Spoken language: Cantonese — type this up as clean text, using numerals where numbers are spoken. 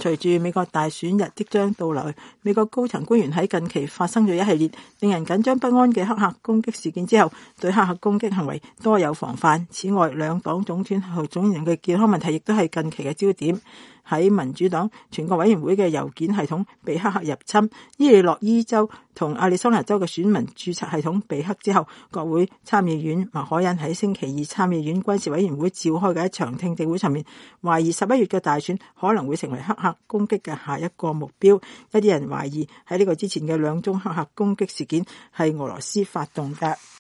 隨住美國大選日即將到來，美國高層官員喺近期發生咗一系列令人緊張不安嘅黑客攻擊事件之後，對黑客攻擊行為多有防範。此外，兩黨總統候選人嘅健康問題亦都係近期嘅焦點。喺民主黨全國委員會嘅郵件系統被黑客入侵，伊利諾伊州同亞利桑那州嘅選民註冊系統被黑之後，國會參議院麥凱恩喺星期二參議院軍事委員會召開嘅一場聽證會上面，懷疑11月嘅大選可能會成為黑客攻擊嘅下一個目標。一啲人懷疑喺呢個之前嘅兩宗黑客攻擊事件係俄羅斯發動嘅。